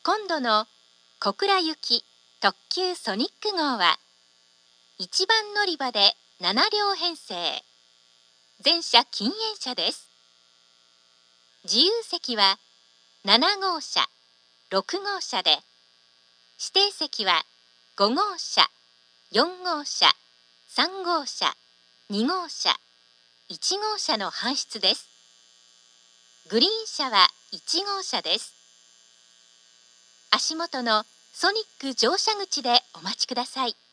今度の小倉行き特急ソニック号は1番乗り場で7両編成、全車禁煙車です。自由席は7号車、6号車で、指定席は5号車、4号車、3号車、2号車、1号車の搬出です。グリーン車は1号車です。足元のソニック乗車口でお待ちください。